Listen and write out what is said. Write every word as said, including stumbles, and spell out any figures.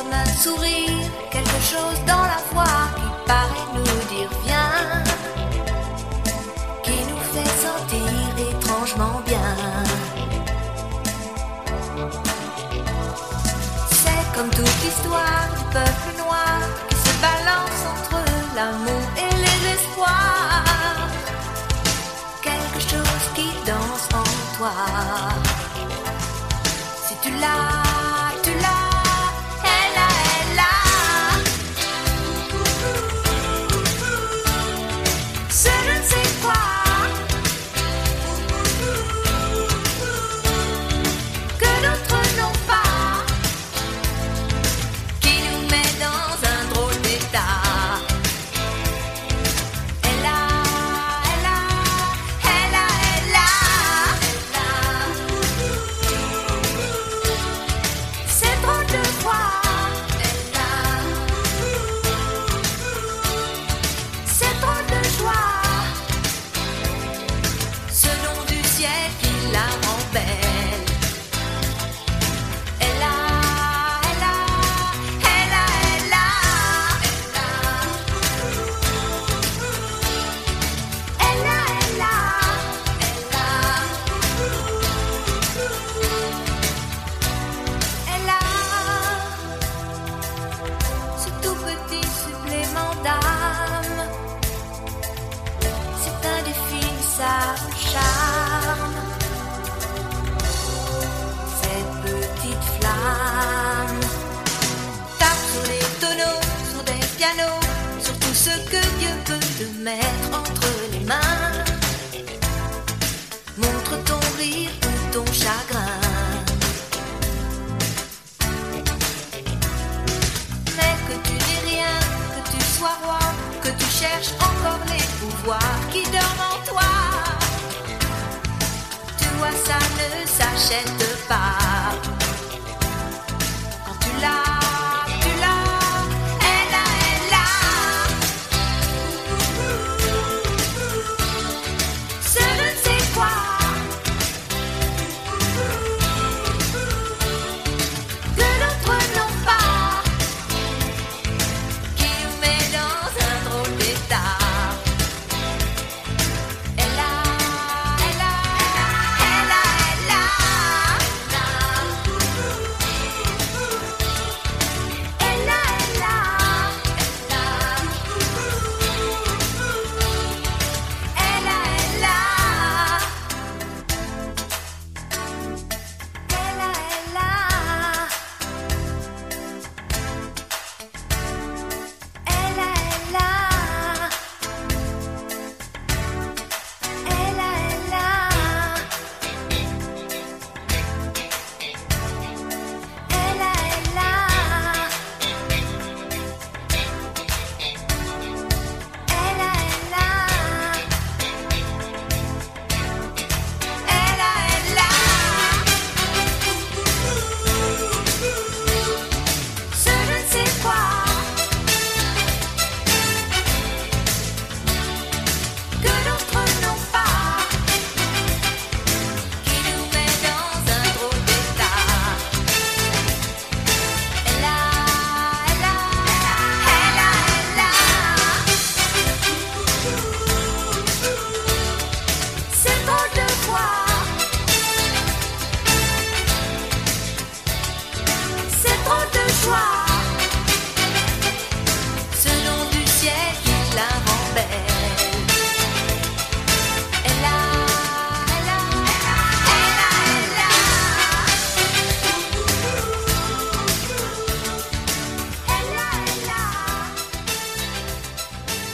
comme un sourire, quelque chose dans la voix qui paraît nous dire viens, qui nous fait sentir étrangement bien. C'est comme toute l'histoire du peuple noir qui se balance entre l'amour et les espoirs. Quelque chose qui danse en toi. Si tu l'as, tu l'as. Charme, cette petite flamme tape sur les tonneaux, sur des pianos, sur tout ce que Dieu peut te mettre entre les mains. Montre ton rire ou ton chagrin, mais que tu dis rien, que tu sois roi, que tu cherches encore les pouvoirs qui dorment en toi. Ça ne s'achète pas. Quand tu l'as, tu l'as, elle a, elle a. Ce je ne sais quoi que d'autres n'ont pas, qui nous met dans un drôle d'état. C'est trop de joie.